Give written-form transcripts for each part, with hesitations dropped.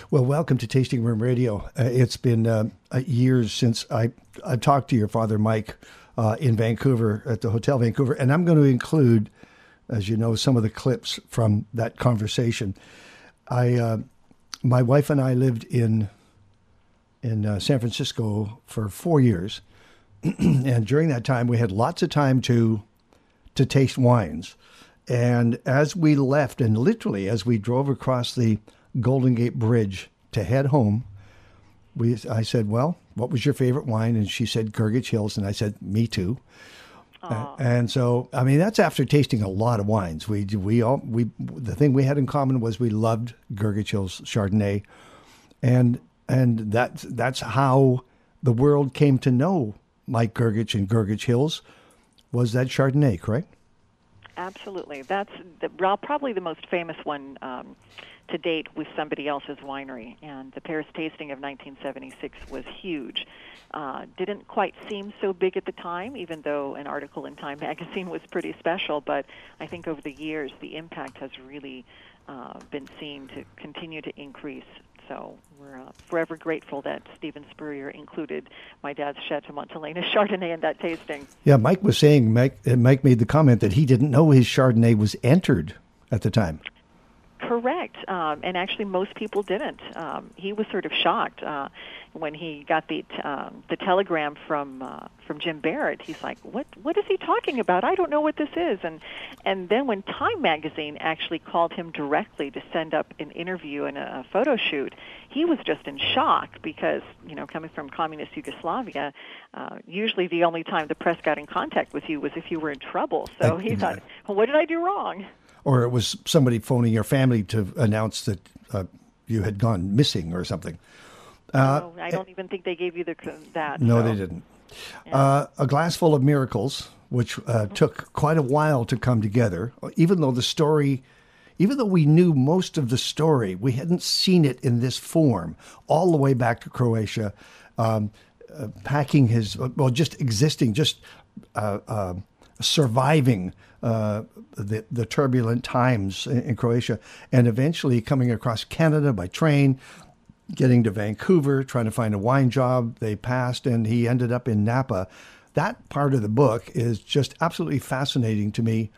Well, welcome to Tasting Room Radio. It's been years since I talked to your father, Mike, in Vancouver at the Hotel Vancouver, and I'm going to include, as you know, some of the clips from that conversation. My wife and I lived in San Francisco for 4 years, and during that time, we had lots of time to taste wines. And as we left, and literally as we drove across the Golden Gate Bridge to head home, I said, well, what was your favorite wine? And she said, Gurgitch Hills. And I said, me too. And so, I mean, that's after tasting a lot of wines. The thing we had in common was we loved Gurgitch Hills Chardonnay. And that's how the world came to know Mike Gurgitch and Gurgitch Hills, was that Chardonnay, correct? Absolutely. That's probably the most famous one to date with somebody else's winery. And the Paris tasting of 1976 was huge. Didn't quite seem so big at the time, even though an article in Time magazine was pretty special. But I think over the years, the impact has really been seen to continue to increase. So we're forever grateful that Stephen Spurrier included my dad's Chateau Montelena Chardonnay in that tasting. Yeah, Mike was saying, Mike made the comment that he didn't know his Chardonnay was entered at the time. Correct. And actually most people didn't. He was sort of shocked when he got the telegram from Jim Barrett. He's like, what is he talking about? I don't know what this is. And then when Time magazine actually called him directly to send up an interview and a photo shoot, he was just in shock because, coming from communist Yugoslavia, usually the only time the press got in contact with you was if you were in trouble. So he thought, well, what did I do wrong? Or it was somebody phoning your family to announce that you had gone missing or something. No, I don't even think they gave you that. No, so. they didn't. Yeah. A Glass Full of Miracles, which took quite a while to come together, even though we knew most of the story, we hadn't seen it in this form all the way back to Croatia, packing just existing, surviving the turbulent times in Croatia, and eventually coming across Canada by train, getting to Vancouver, trying to find a wine job. They passed, and he ended up in Napa. That part of the book is just absolutely fascinating to me.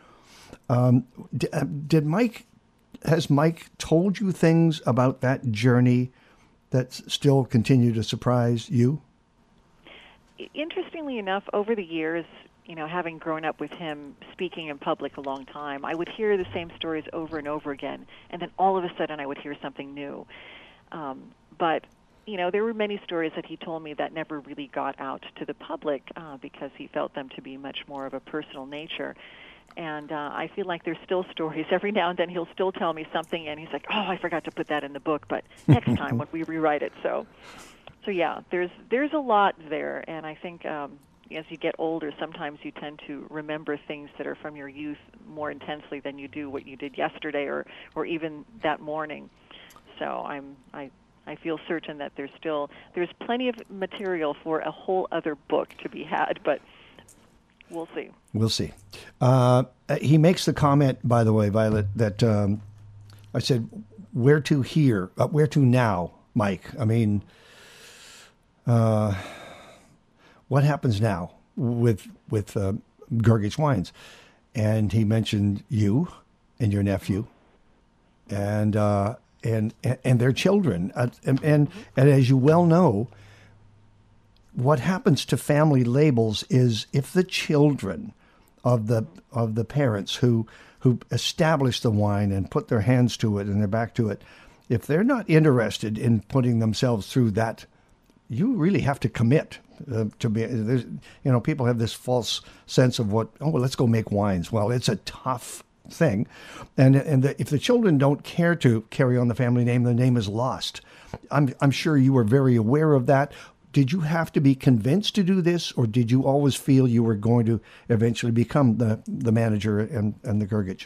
Has Mike told you things about that journey that still continue to surprise you? Interestingly enough, over the years, having grown up with him speaking in public a long time, I would hear the same stories over and over again, and then all of a sudden I would hear something new. But there were many stories that he told me that never really got out to the public because he felt them to be much more of a personal nature. And I feel like there's still stories. Every now and then he'll still tell me something, and he's like, oh, I forgot to put that in the book, but next time when we rewrite it. So yeah, there's a lot there, and I think as you get older, sometimes you tend to remember things that are from your youth more intensely than you do what you did yesterday or even that morning. So I feel certain that there's plenty of material for a whole other book to be had, but we'll see. We'll see. He makes the comment, by the way, Violet, that I said, where to now, Mike? I mean, what happens now with Gurgitch Wines? And he mentioned you and your nephew and their children. And as you well know, what happens to family labels is if the children of the parents who establish the wine and put their hands to it and their back to it, if they're not interested in putting themselves through that, you really have to commit to be. People have this false sense of let's go make wines. Well, it's a tough thing, and if the children don't care to carry on the family name, the name is lost. I'm sure you were very aware of that. Did you have to be convinced to do this, or did you always feel you were going to eventually become the manager and the Gurgitch?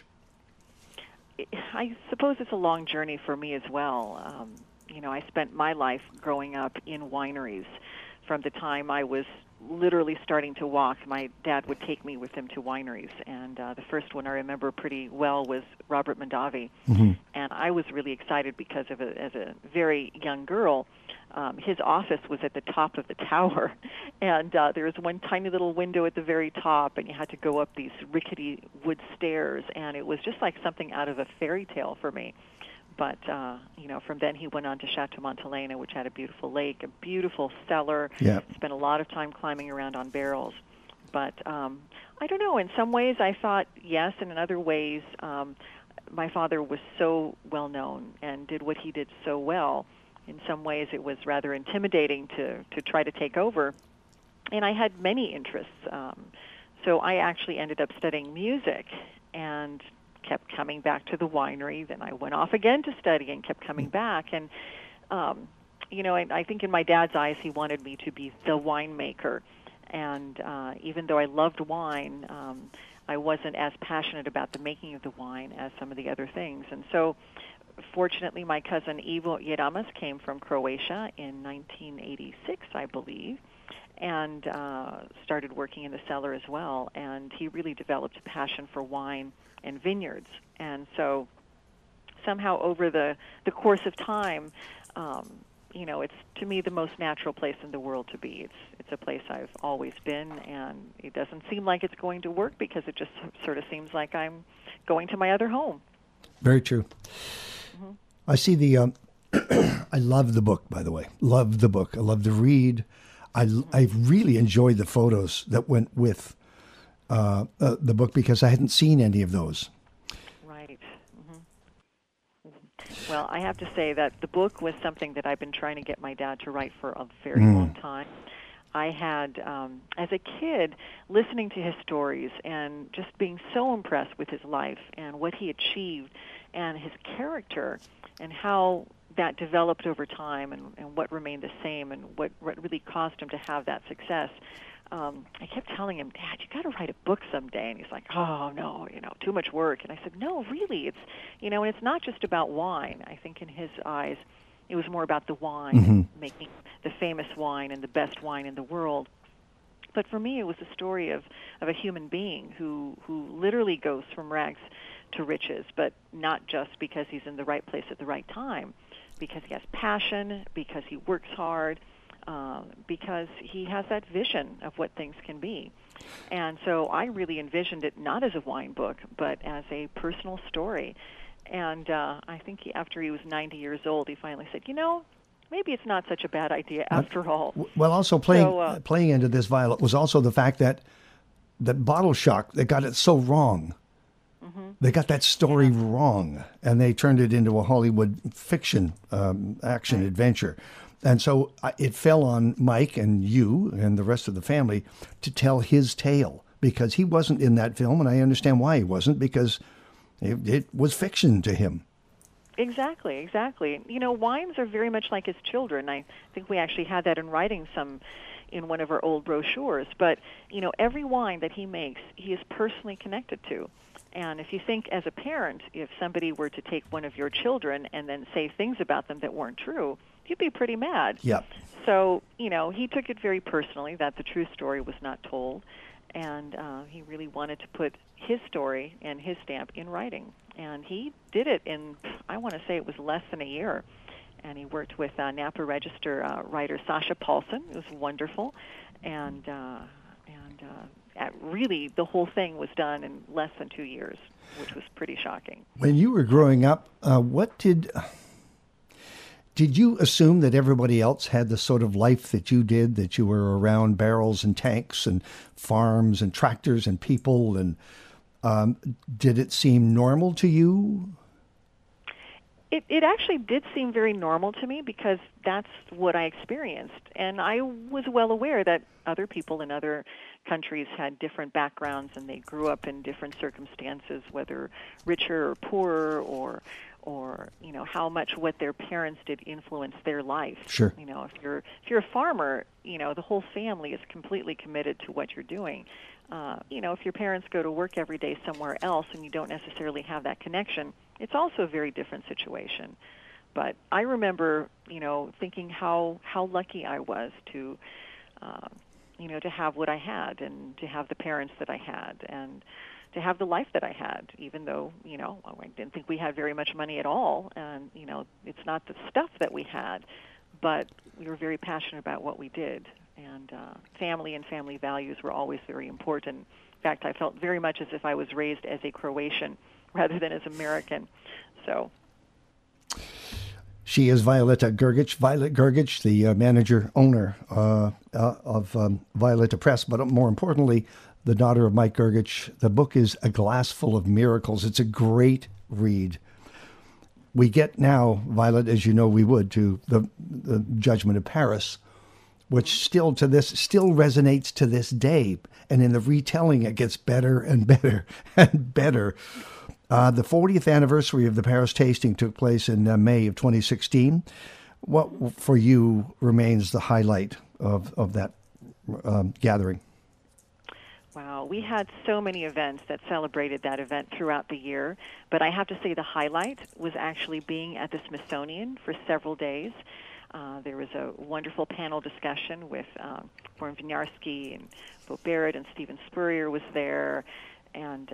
I suppose it's a long journey for me as well. I spent my life growing up in wineries from the time I was literally starting to walk, my dad would take me with him to wineries. And the first one I remember pretty well was Robert Mondavi. Mm-hmm. And I was really excited because as a very young girl, his office was at the top of the tower. And there was one tiny little window at the very top, and you had to go up these rickety wood stairs. And it was just like something out of a fairy tale for me. But, from then he went on to Chateau Montelena, which had a beautiful lake, a beautiful cellar. Yeah. Spent a lot of time climbing around on barrels. But I don't know. In some ways I thought yes, and in other ways my father was so well known and did what he did so well. In some ways it was rather intimidating to try to take over. And I had many interests. So I actually ended up studying music and kept coming back to the winery. Then I went off again to study and kept coming back. And, I think in my dad's eyes, he wanted me to be the winemaker. And even though I loved wine, I wasn't as passionate about the making of the wine as some of the other things. And so, fortunately, my cousin Ivo Jeramas came from Croatia in 1986, I believe, and started working in the cellar as well. And he really developed a passion for wine and vineyards. And so somehow over the course of time, it's to me the most natural place in the world to be. It's a place I've always been, and it doesn't seem like it's going to work because it just sort of seems like I'm going to my other home. Very true. Mm-hmm. I see the, I love the book, by the way. Love the book. I love to read. I really enjoyed the photos that went with the book because I hadn't seen any of those. Right. Mm-hmm. Well, I have to say that the book was something that I've been trying to get my dad to write for a very long time. I had, as a kid, listening to his stories and just being so impressed with his life and what he achieved and his character and how that developed over time and what remained the same and what really caused him to have that success. I kept telling him, Dad, you got to write a book someday. And he's like, oh, no, too much work. And I said, no, really, it's, and it's not just about wine. I think in his eyes, it was more about the wine, making the famous wine and the best wine in the world. But for me, it was a story of a human being who literally goes from rags to riches, but not just because he's in the right place at the right time, because he has passion, because he works hard, because he has that vision of what things can be. And so I really envisioned it not as a wine book, but as a personal story. And I think after he was 90 years old, he finally said, maybe it's not such a bad idea after all. Well, also playing into this, Violet, was also the fact that Bottle Shock, they got it so wrong. They got that story wrong, and they turned it into a Hollywood fiction action adventure. And so it fell on Mike and you and the rest of the family to tell his tale, because he wasn't in that film, and I understand why he wasn't, because it was fiction to him. Exactly. Wines are very much like his children. I think we actually had that in writing in one of our old brochures. But, every wine that he makes, he is personally connected to. And if you think as a parent, if somebody were to take one of your children and then say things about them that weren't true, you'd be pretty mad. Yeah. So, he took it very personally that the true story was not told. And he really wanted to put his story and his stamp in writing. And he did it in, I want to say it was less than a year. And he worked with Napa Register writer Sasha Paulson. It was wonderful. And really the whole thing was done in less than 2 years, which was pretty shocking. When you were growing up, what did you assume that everybody else had the sort of life that you did, that you were around barrels and tanks and farms and tractors and people? And did it seem normal to you? It actually did seem very normal to me because that's what I experienced. And I was well aware that other people in other countries had different backgrounds and they grew up in different circumstances, whether richer or poorer or how much what their parents did influence their life. Sure. If you're a farmer, the whole family is completely committed to what you're doing. If your parents go to work every day somewhere else and you don't necessarily have that connection, it's also a very different situation. But I remember, thinking how lucky I was to to have what I had and to have the parents that I had and to have the life that I had, even though, I didn't think we had very much money at all. And, it's not the stuff that we had, but we were very passionate about what we did. And family and family values were always very important. In fact, I felt very much as if I was raised as a Croatian rather than as American. So. She is Violeta Grgic. Violet Grgic, the manager, owner of Violeta Press, but more importantly, the daughter of Mike Grgic. The book is A Glass Full of Miracles. It's a great read. We get now, Violet, as you know we would, to the Judgment of Paris, which still resonates to this day. And in the retelling, it gets better and better and better. The 40th anniversary of the Paris tasting took place in May of 2016. What, for you, remains the highlight of that gathering? Wow, we had so many events that celebrated that event throughout the year, but I have to say the highlight was actually being at the Smithsonian for several days. There was a wonderful panel discussion with Warren Winiarski and Bo Barrett, and Stephen Spurrier was there, and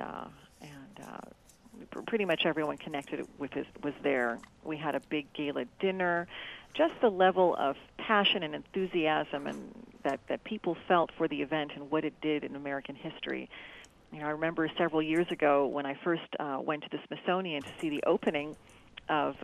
pretty much everyone connected with it was there. We had a big gala dinner. Just the level of passion and enthusiasm and that people felt for the event and what it did in American history. I remember several years ago when I first went to the Smithsonian to see the opening of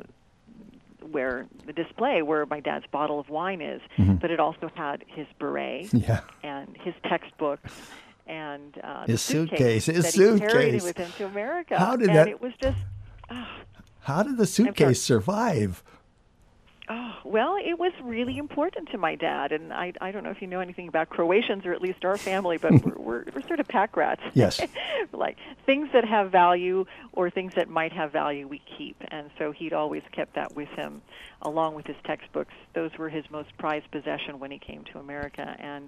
where the display where my dad's bottle of wine is, but it also had his beret and his textbooks and his suitcase that he carried with him to America. It was just. How did the suitcase survive? Oh, well, it was really important to my dad, and I don't know if you know anything about Croatians, or at least our family, but we're sort of pack rats. Yes. Like, things that have value or things that might have value, we keep, and so he'd always kept that with him, along with his textbooks. Those were his most prized possession when he came to America, and,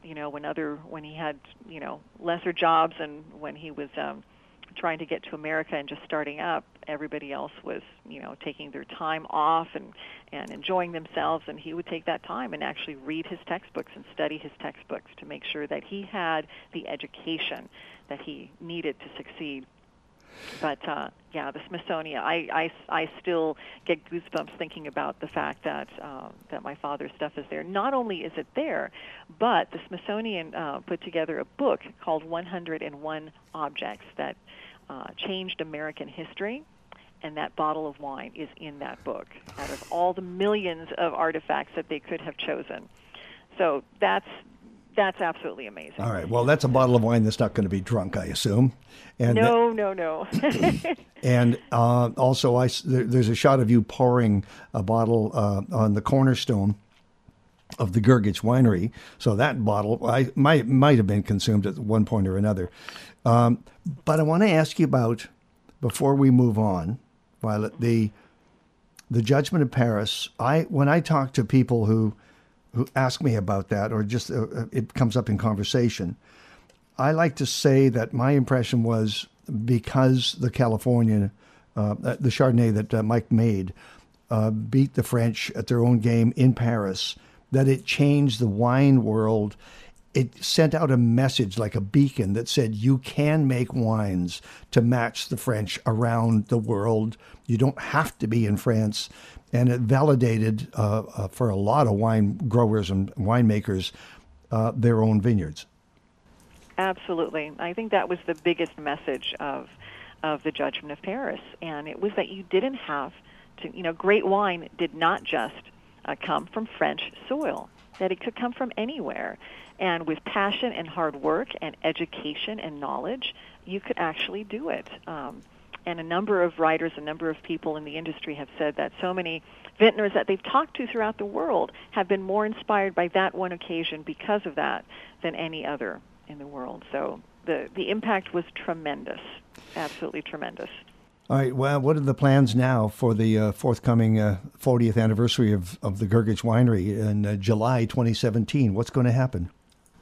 when he had, lesser jobs and when he was trying to get to America and just starting up, everybody else was, taking their time off and enjoying themselves, and he would take that time and actually read his textbooks and study his textbooks to make sure that he had the education that he needed to succeed. But the Smithsonian, I still get goosebumps thinking about the fact that that my father's stuff is there. Not only is it there, but the Smithsonian put together a book called 101 Objects that changed American history, and that bottle of wine is in that book out of all the millions of artifacts that they could have chosen. So that's absolutely amazing. All right. Well, that's a bottle of wine that's not going to be drunk, I assume. And no. And also, there's a shot of you pouring a bottle on the cornerstone of the Grgic Winery. So that bottle might have been consumed at one point or another. But I want to ask you about, before we move on, Violet, the Judgment of Paris. When I talk to people who ask me about that, or just it comes up in conversation, I like to say that my impression was, because the Californian, the Chardonnay that Mike made, beat the French at their own game in Paris, that it changed the wine world. It sent out a message like a beacon that said you can make wines to match the French around the world. You don't have to be in France. And it validated for a lot of wine growers and winemakers their own vineyards. Absolutely. I think that was the biggest message of the Judgment of Paris. And it was that you didn't have to, great wine did not just come from French soil, that it could come from anywhere. And with passion and hard work and education and knowledge, you could actually do it. And a number of writers, a number of people in the industry have said that so many vintners that they've talked to throughout the world have been more inspired by that one occasion because of that than any other in the world. So the impact was tremendous, absolutely tremendous. All right. Well, what are the plans now for the forthcoming 40th anniversary of the Grgic Winery in July 2017? What's going to happen?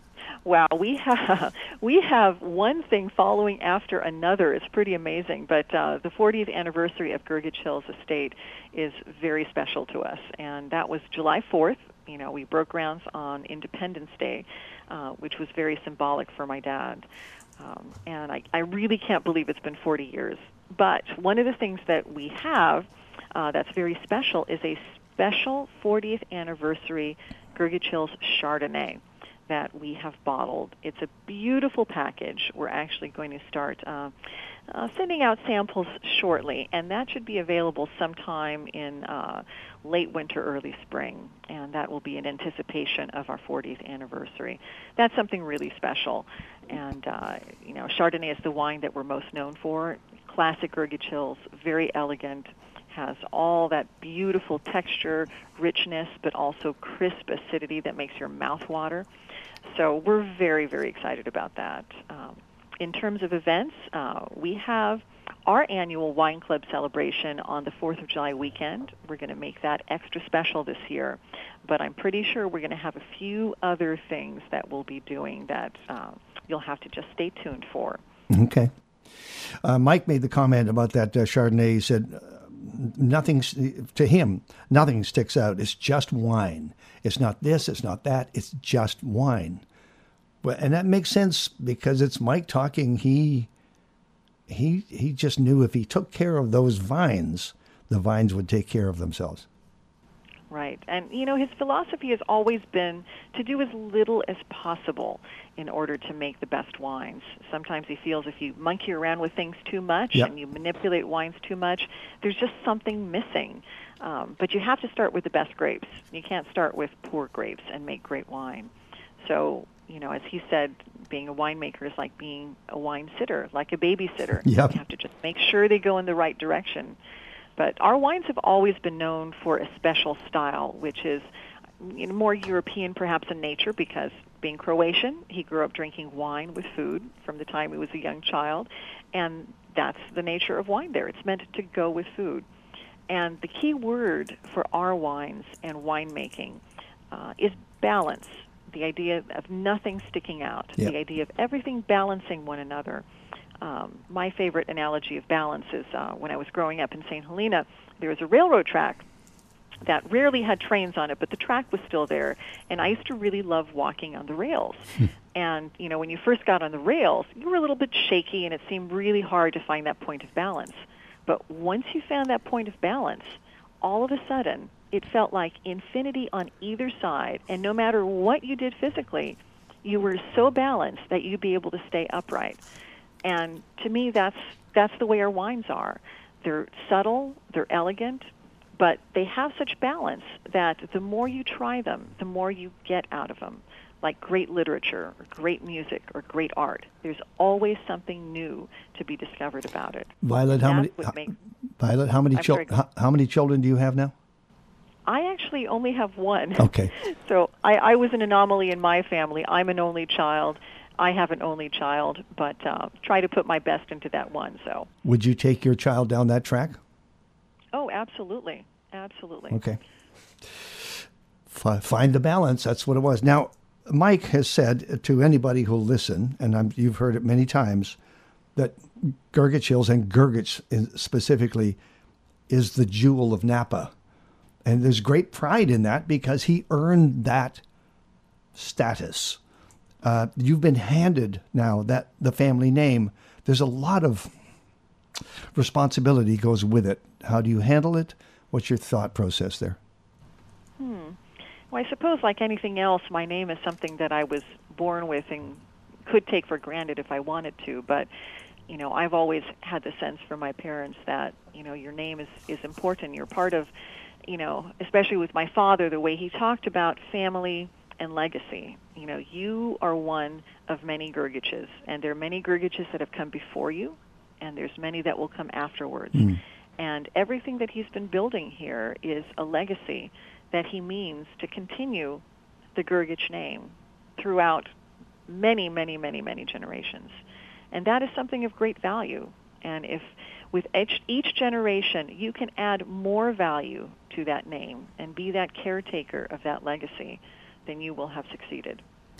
Wow, we have one thing following after another. It's pretty amazing. But the 40th anniversary of Gurgitch Hills Estate is very special to us, and that was July 4th. You know, we broke grounds on Independence Day, which was very symbolic for my dad. And I really can't believe it's been 40 years. But one of the things that we have that's very special is a special 40th anniversary Gurgitch Hills Chardonnay that we have bottled. It's a beautiful package. We're actually going to start sending out samples shortly, and that should be available sometime in late winter, early spring, and that will be in anticipation of our 40th anniversary. That's something really special, and you know, Chardonnay is the wine that we're most known for. Classic Gurgitch Hills, very elegant, has all that beautiful texture, richness, but also crisp acidity that makes your mouth water. So we're very, very excited about that. In terms of events, we have our annual wine club celebration on the 4th of July weekend. We're going to make that extra special this year, but I'm pretty sure we're going to have a few other things that we'll be doing that you'll have to just stay tuned for. Okay. Mike made the comment about that Chardonnay. He said, nothing sticks out. It's just wine. It's not this, it's not that, it's just wine. And that makes sense because it's Mike talking. He just knew if he took care of those vines, the vines would take care of themselves. Right. And, you know, his philosophy has always been to do as little as possible in order to make the best wines. Sometimes he feels if you monkey around with things too much and you manipulate wines too much, there's just something missing. But you have to start with the best grapes. You can't start with poor grapes and make great wine. So, you know, as he said, being a winemaker is like being a wine sitter, like a babysitter. Yep. You have to just make sure they go in the right direction. But our wines have always been known for a special style, which is more European perhaps in nature because being Croatian, he grew up drinking wine with food from the time he was a young child, and that's the nature of wine there. It's meant to go with food. And the key word for our wines and winemaking is balance, the idea of nothing sticking out, the idea of everything balancing one another. My favorite analogy of balance is when I was growing up in St. Helena, there was a railroad track that rarely had trains on it, but the track was still there, and I used to really love walking on the rails. And, you know, when you first got on the rails, you were a little bit shaky, and it seemed really hard to find that point of balance. But once you found that point of balance, all of a sudden, it felt like infinity on either side, and no matter what you did physically, you were so balanced that you'd be able to stay upright. And to me, that's the way our wines are. They're subtle, they're elegant, but they have such balance that the more you try them, the more you get out of them. Like great literature, or great music, or great art. There's always something new to be discovered about it. Violet, how many children do you have now? I actually only have one. Okay. So I was an anomaly in my family. I'm an only child. I have an only child, but try to put my best into that one. So, would you take your child down that track? Oh, absolutely. Absolutely. Okay. Find the balance. That's what it was. Now, Mike has said to anybody who'll listen, and you've heard it many times, that Gurgitch Hills and Gurgitch specifically is the jewel of Napa. And there's great pride in that because he earned that status. You've been handed now that the family name. There's a lot of responsibility goes with it. How do you handle it? What's your thought process there? Well, I suppose like anything else, my name is something that I was born with and could take for granted if I wanted to. But, you know, I've always had the sense from my parents that, you know, your name is important. You're part of, you know, especially with my father, the way he talked about family and legacy. You know, you are one of many Gurgitches, and there are many Gurgitches that have come before you, and there's many that will come afterwards. And everything that he's been building here is a legacy that he means to continue the Gurgitch name throughout many, many, many, many generations. And that is something of great value. And if with each generation you can add more value to that name and be that caretaker of that legacy, then you will have succeeded.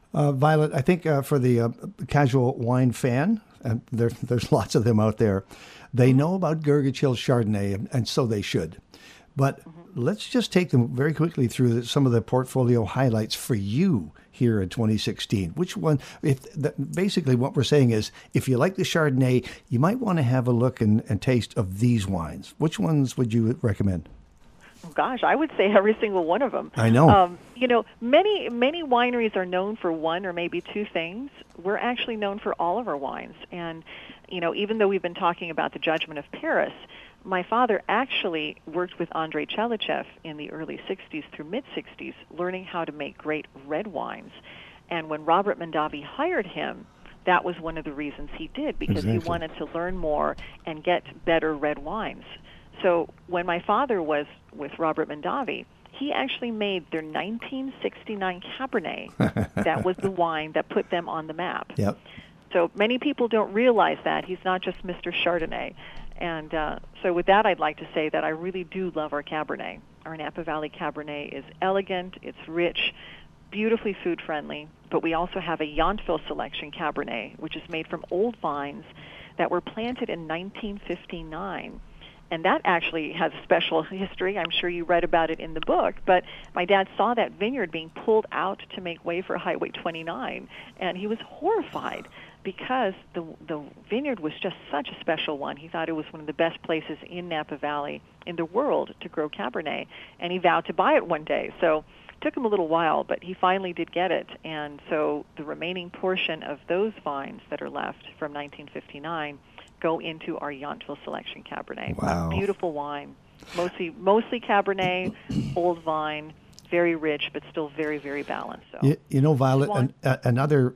Violet, I think for the casual wine fan, and there's lots of them out there, they know about Gurgitch Hill Chardonnay, and so they should. But let's just take them very quickly through some of the portfolio highlights for you here in 2016. Which one? Basically, what we're saying is, if you like the Chardonnay, you might want to have a look and taste of these wines. Which ones would you recommend? Gosh, I would say every single one of them. I know. Many wineries are known for one or maybe two things. We're actually known for all of our wines. And, even though we've been talking about the Judgment of Paris, my father actually worked with Andrei Chelychev in the early 60s through mid-60s, learning how to make great red wines. And when Robert Mondavi hired him, that was one of the reasons he did, because he wanted to learn more and get better red wines. So when my father was with Robert Mondavi, he actually made their 1969 Cabernet. That was the wine that put them on the map. Yep. So many people don't realize that. He's not just Mr. Chardonnay. And so with that, I'd like to say that I really do love our Cabernet. Our Napa Valley Cabernet is elegant, it's rich, beautifully food-friendly, but we also have a Yountville Selection Cabernet, which is made from old vines that were planted in 1959. And that actually has a special history. I'm sure you read about it in the book. But my dad saw that vineyard being pulled out to make way for Highway 29, and he was horrified because the vineyard was just such a special one. He thought it was one of the best places in Napa Valley in the world to grow Cabernet, and he vowed to buy it one day. So it took him a little while, but he finally did get it. And so the remaining portion of those vines that are left from 1959 go into our Yountville Selection Cabernet. Wow. A beautiful wine. Mostly Cabernet, old vine, very rich, but still very, very balanced. So. Violet, another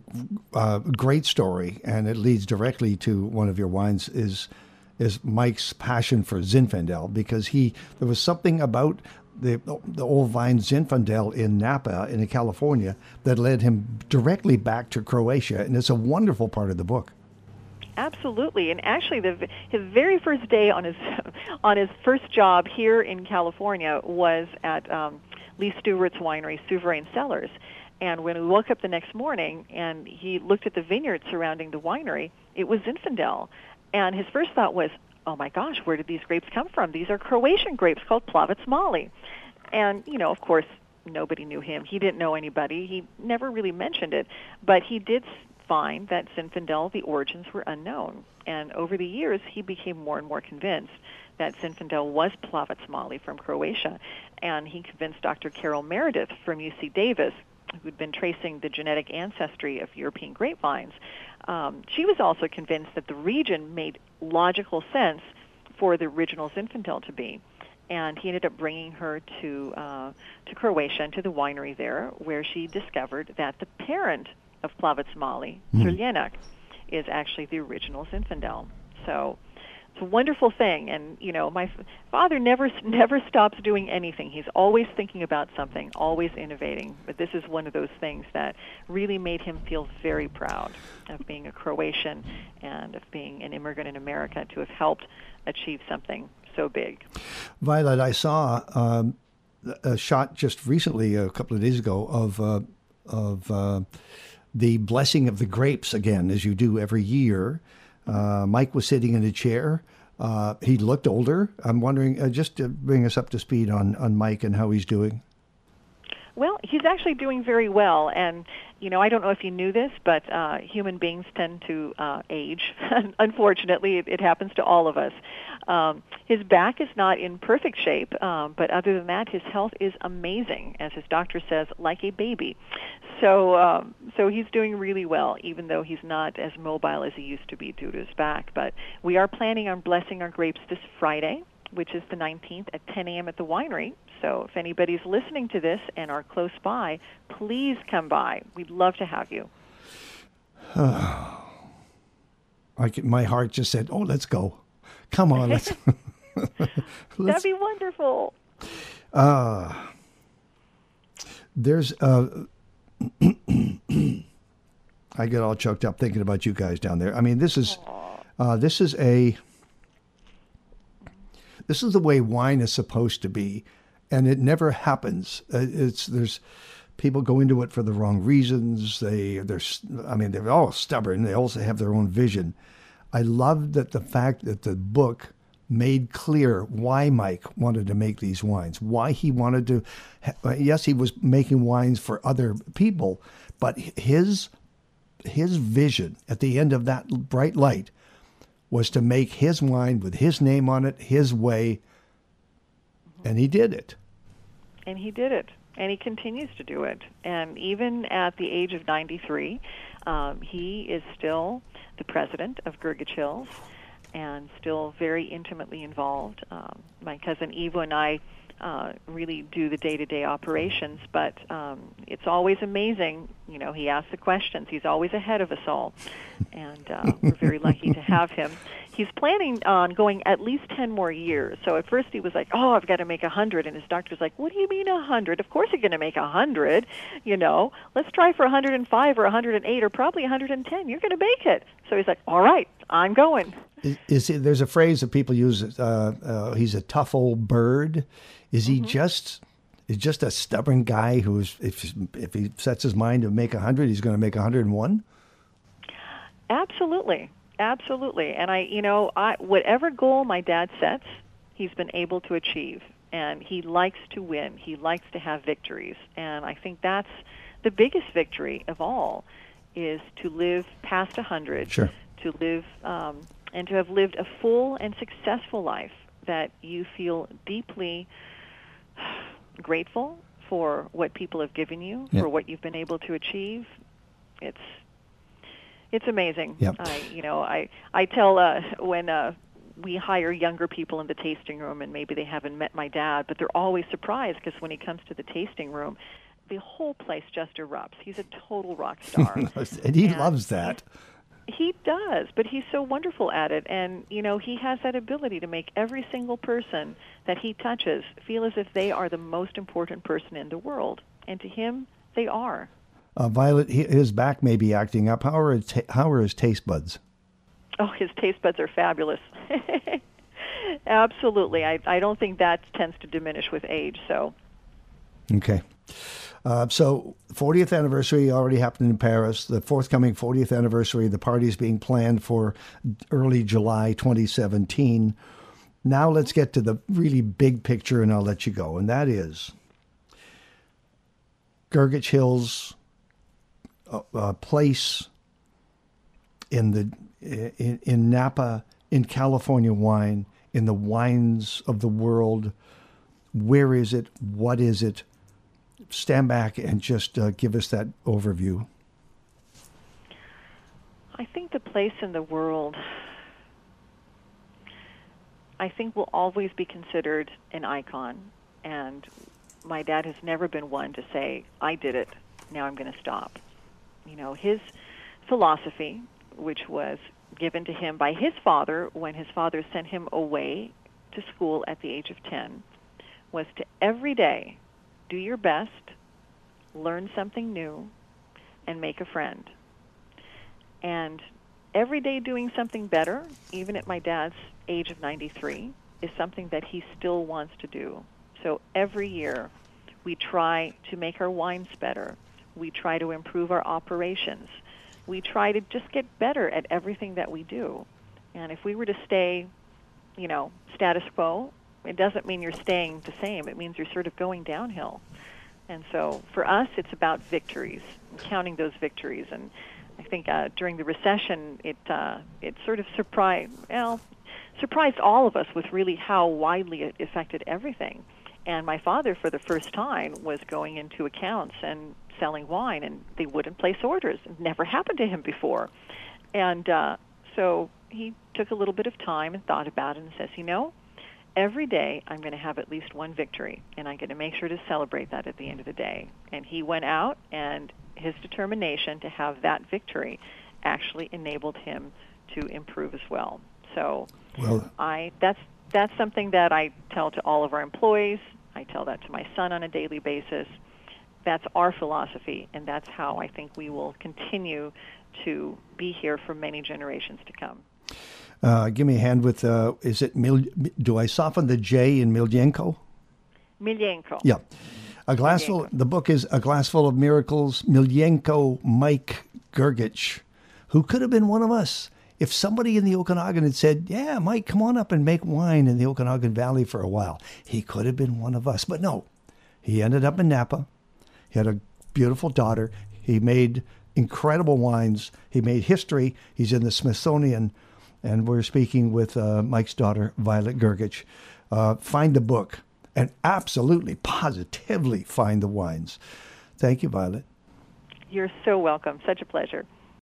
great story, and it leads directly to one of your wines, is Mike's passion for Zinfandel, because there was something about the old vine Zinfandel in Napa, in California, that led him directly back to Croatia, and it's a wonderful part of the book. Absolutely, and actually, his very first day on his first job here in California was at Lee Stewart's winery, Souverain Cellars. And when we woke up the next morning and he looked at the vineyard surrounding the winery, it was Zinfandel. And his first thought was, oh my gosh, where did these grapes come from? These are Croatian grapes called Plavac Mali. And, of course, nobody knew him. He didn't know anybody. He never really mentioned it. But he did find that Zinfandel, the origins were unknown. And over the years, he became more and more convinced that Zinfandel was Plavac Mali from Croatia. And he convinced Dr. Carol Meredith from UC Davis, who'd been tracing the genetic ancestry of European grapevines. She was also convinced that the region made logical sense for the original Zinfandel to be. And he ended up bringing her to Croatia and to the winery there, where she discovered that the parent of Plavac Mali, Crljenak, is actually the original Zinfandel. So it's a wonderful thing. And, my father never stops doing anything. He's always thinking about something, always innovating. But this is one of those things that really made him feel very proud of being a Croatian and of being an immigrant in America, to have helped achieve something so big. Violet, I saw a shot just recently, a couple of days ago, of the blessing of the grapes again, as you do every year. Mike was sitting in a chair. He looked older. I'm wondering, just to bring us up to speed on Mike and how he's doing. Well, he's actually doing very well. And, I don't know if you knew this, but human beings tend to age. Unfortunately, it happens to all of us. His back is not in perfect shape, but other than that, his health is amazing, as his doctor says, like a baby. So he's doing really well, even though he's not as mobile as he used to be due to his back. But we are planning on blessing our grapes this Friday, which is the 19th at 10 a.m. at the winery. So if anybody's listening to this and are close by, please come by. We'd love to have you. My heart just said, oh, let's go. Come on, let's. That'd be wonderful. There's I get all choked up thinking about you guys down there. I mean, this is the way wine is supposed to be, and it never happens. people go into it for the wrong reasons. They're all stubborn. They also have their own vision. I love that the fact that the book made clear why Mike wanted to make these wines, why he wanted to. Yes, he was making wines for other people, but his vision at the end of that bright light was to make his wine with his name on it, his way, and he did it. And he did it, and he continues to do it. And even at the age of 93, he is still the president of Gurgitch Hills and still very intimately involved. My cousin Evo and I really do the day-to-day operations, but it's always amazing. You know, he asks the questions. He's always ahead of us all, and we're very lucky to have him. He's planning on going at least 10 more years. So at first he was like, oh, I've got to make 100, and his doctor's like, what do you mean 100? Of course you're going to make 100, you know. Let's try for 105 or 108 or probably 110. You're going to make it. So he's like, all right, I'm going. There's a phrase that people use, he's a tough old bird. Is he just a stubborn guy who's, if he sets his mind to make 100, he's going to make 101? Absolutely. And whatever goal my dad sets, he's been able to achieve. And he likes to win. He likes to have victories. And I think that's the biggest victory of all, is to live past 100, sure. To live and to have lived a full and successful life that you feel deeply grateful for what people have given you, yep. for what you've been able to achieve. It's amazing. Yep. I tell when we hire younger people in the tasting room, and maybe they haven't met my dad, but they're always surprised because when he comes to the tasting room, the whole place just erupts. He's a total rock star. And he loves that. He does, but he's so wonderful at it. And, he has that ability to make every single person that he touches feel as if they are the most important person in the world. And to him, they are. Violet, his back may be acting up. How are his taste buds? Oh, his taste buds are fabulous. Absolutely. I don't think that tends to diminish with age. So. Okay. So 40th anniversary already happened in Paris. The forthcoming 40th anniversary, the party is being planned for early July 2017. Now let's get to the really big picture, and I'll let you go. And that is Gurgitch Hills, a place in Napa, in California wine, in the wines of the world. Where is it? What is it? Stand back and just give us that overview. I think the place in the world, I think, will always be considered an icon. And my dad has never been one to say, I did it, now I'm going to stop. His philosophy, which was given to him by his father when his father sent him away to school at the age of 10, was to every day do your best, learn something new, and make a friend. And every day doing something better, even at my dad's age of 93, is something that he still wants to do. So every year we try to make our wines better. We try to improve our operations. We try to just get better at everything that we do. And if we were to stay, status quo, it doesn't mean you're staying the same. It means you're sort of going downhill. And so for us, it's about victories, counting those victories. And I think during the recession, it sort of surprised all of us with really how widely it affected everything. And my father, for the first time, was going into accounts and selling wine, and they wouldn't place orders. It never happened to him before. And so he took a little bit of time and thought about it and says, every day I'm going to have at least one victory, and I'm going to make sure to celebrate that at the end of the day. And he went out, and his determination to have that victory actually enabled him to improve as well. So that's something that I tell to all of our employees. I tell that to my son on a daily basis. That's our philosophy, and that's how I think we will continue to be here for many generations to come. Give me a hand with, do I soften the J in Miljenko? Miljenko. Yeah. A glass full. The book is A Glass Full of Miracles. Miljenko Mike Grgich, who could have been one of us. If somebody in the Okanagan had said, yeah, Mike, come on up and make wine in the Okanagan Valley for a while, he could have been one of us. But no, he ended up in Napa. He had a beautiful daughter. He made incredible wines. He made history. He's in the Smithsonian. And we're speaking with Mike's daughter, Violet Grgich. Find the book and absolutely, positively find the wines. Thank you, Violet. You're so welcome. Such a pleasure.